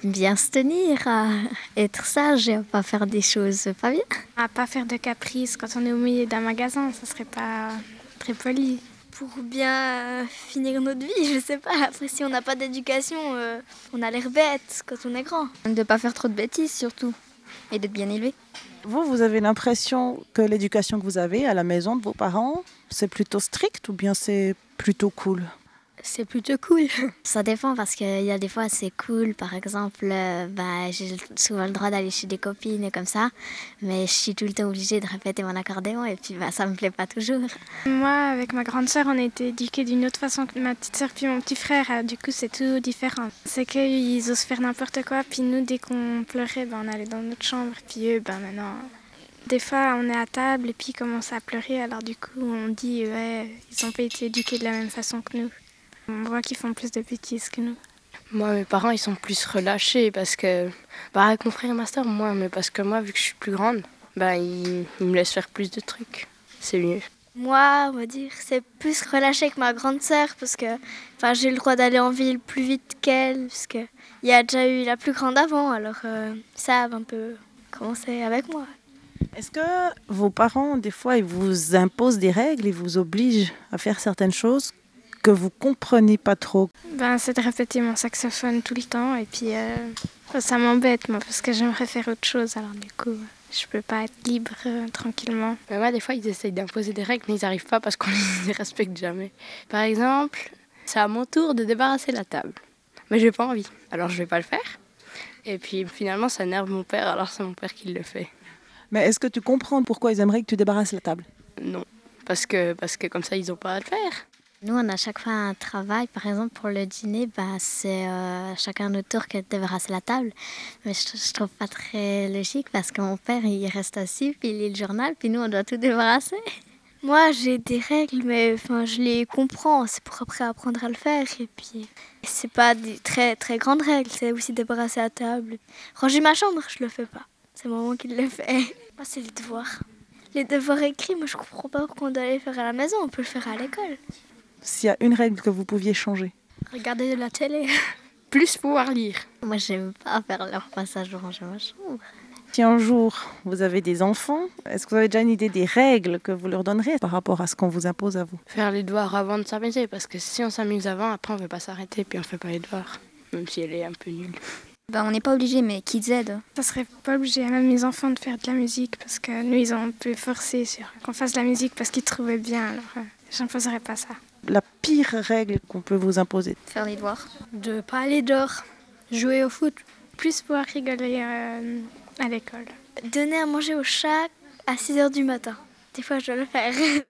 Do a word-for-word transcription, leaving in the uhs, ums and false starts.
bien se tenir, à être sage et à pas faire des choses pas bien. À pas faire de caprices quand on est au milieu d'un magasin, ça serait pas très poli. Pour bien euh, finir notre vie, je sais pas. Après, si on n'a pas d'éducation, euh, on a l'air bête quand on est grand. De pas faire trop de bêtises surtout, et d'être bien élevé. Vous, vous avez l'impression que l'éducation que vous avez à la maison de vos parents, c'est plutôt strict ou bien c'est plutôt cool ? C'est plutôt cool. Ça dépend parce qu'il y a des fois c'est cool. Par exemple, euh, bah, j'ai souvent le droit d'aller chez des copines et comme ça. Mais je suis tout le temps obligée de répéter mon accordéon et puis bah, ça me plaît pas toujours. Moi, avec ma grande sœur, on a été éduqués d'une autre façon que ma petite sœur puis mon petit frère. Alors, du coup, c'est tout différent. C'est qu'ils osent faire n'importe quoi. Puis nous, dès qu'on pleurait, ben, on allait dans notre chambre. Puis eux, ben, maintenant... Des fois, on est à table et puis ils commencent à pleurer. Alors du coup, on dit, ouais, ils n'ont pas été éduqués de la même façon que nous. On voit qu'ils font plus de bêtises que nous. Moi, mes parents, ils sont plus relâchés parce que, bah, avec mon frère et ma soeur, moi, mais parce que moi, vu que je suis plus grande, bah, ils, ils me laissent faire plus de trucs. C'est mieux. Moi, on va dire, c'est plus relâché que ma grande sœur parce que, enfin, j'ai le droit d'aller en ville plus vite qu'elle parce que il y a déjà eu la plus grande avant, alors euh, ils savent un peu comment c'est avec moi. Est-ce que vos parents, des fois, ils vous imposent des règles, ils vous obligent à faire certaines choses que vous comprenez pas trop? Ben, c'est de répéter mon saxophone tout le temps et puis euh, ça m'embête moi parce que j'aimerais faire autre chose alors du coup je peux pas être libre euh, tranquillement. Mais moi des fois ils essayent d'imposer des règles mais ils n'arrivent pas parce qu'on les respecte jamais. Par exemple, c'est à mon tour de débarrasser la table. Mais j'ai pas envie, alors je vais pas le faire. Et puis finalement ça énerve mon père alors c'est mon père qui le fait. Mais est-ce que tu comprends pourquoi ils aimeraient que tu débarrasses la table? Non, parce que, parce que comme ça ils ont pas à le faire. Nous, on a chaque fois un travail. Par exemple, pour le dîner, bah, c'est euh, chacun notre tour qui débarrasse la table. Mais je, je trouve pas très logique parce que mon père, il reste assis, puis il lit le journal, puis nous, on doit tout débarrasser. Moi, j'ai des règles, mais enfin, je les comprends. C'est pour après apprendre à le faire. Et puis, c'est pas des très, très grandes règles. C'est aussi débarrasser la table. Ranger ma chambre, je le fais pas. C'est maman qui le fait. Moi, c'est les devoirs. Les devoirs écrits, moi, je comprends pas pourquoi on doit les faire à la maison. On peut le faire à l'école. S'il y a une règle que vous pouviez changer? Regarder de la télé. Plus pouvoir lire. Moi, j'aime pas faire leur passage de ranger ma chambre. Si un jour vous avez des enfants, est-ce que vous avez déjà une idée des règles que vous leur donnerez par rapport à ce qu'on vous impose à vous? Faire les devoirs avant de s'amuser, parce que si on s'amuse avant, après on ne veut pas s'arrêter, puis on ne fait pas les devoirs, même si elle est un peu nulle. Ben, on n'est pas obligé, mais qu'ils aident. Ça serait pas obligé à même mes enfants de faire de la musique parce que nous ils ont un peu forcé sur qu'on fasse de la musique parce qu'ils trouvaient bien, alors euh, j'imposerais pas ça. La pire règle qu'on peut vous imposer? Faire les devoirs. De pas aller dehors. Jouer au foot. Plus pouvoir rigoler euh, à l'école. Donner à manger au chat à six heures du matin. Des fois, je dois le faire.